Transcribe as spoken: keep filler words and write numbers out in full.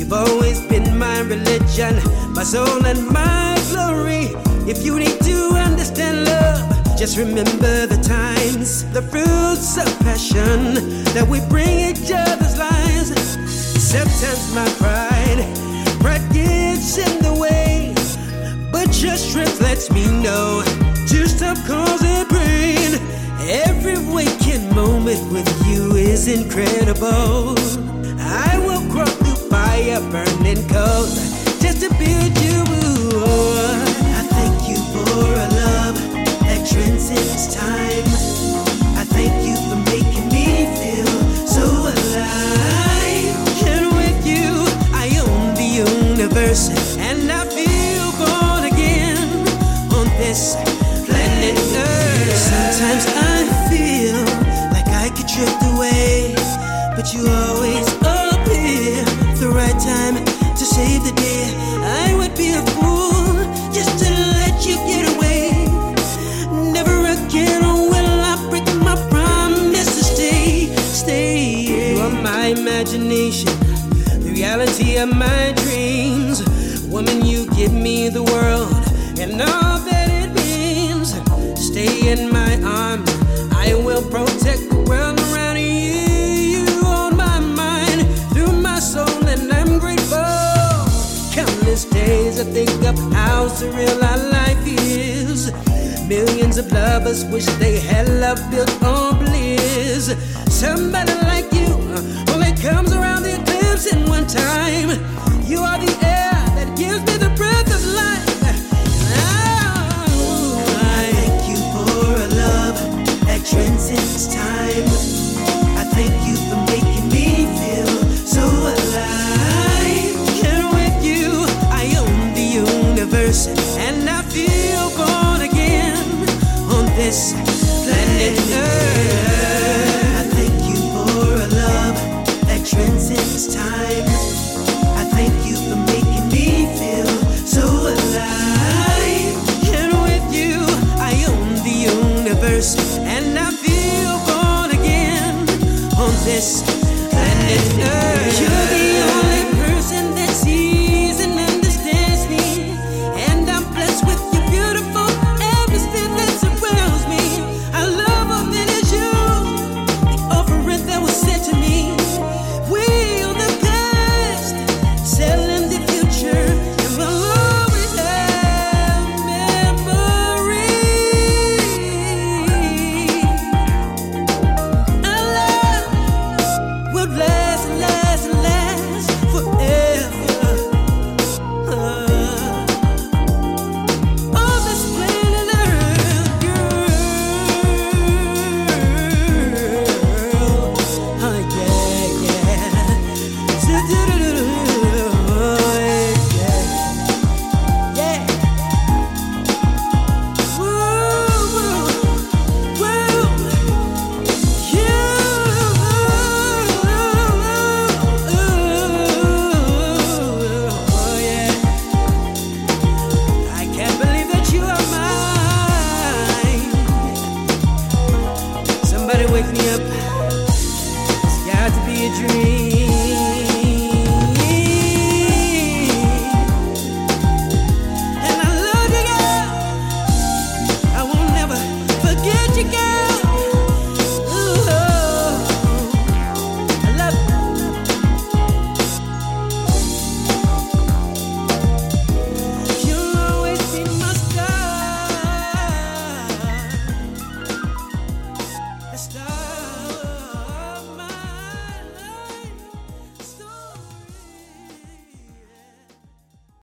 You've always been my religion, my soul and my glory. If you need to understand love, just remember the times, the fruits of passion that we bring each other's lives. Sometimes my pride, pride gets in the way, but your strength lets me know to stop causing pain. Every waking moment with you is incredible. I will crawl through fire, burning cold, just to be with you. I thank you for a love that transcends time. I thank you for making me feel so alive. And with you, I own the universe, and I feel born again on this planet Earth. Sometimes I feel like I could drift away, but you always appear the right time to save the day. I would be a fool just to let you get away. Never again will I break my promise to stay, stay. You are my imagination, the reality of my dreams. Woman, you give me the world and all that it means. Stay in my arms, I will protect the world around you. You on my mind, through my soul, and I'm grateful. Countless days I think of how surreal our life is. Millions of lovers wish they had love built on bliss. Somebody like you only comes around the eclipse in one time. You are the air that gives me the breath of life. Oh, I thank you for a love that transcends time. I thank you for making me feel so alive. And with you, I own the universe, and I feel born again on this planet Earth. I thank you for a love that transcends time. I thank you for making me feel so alive. And with you, I own the universe, and I feel born again on this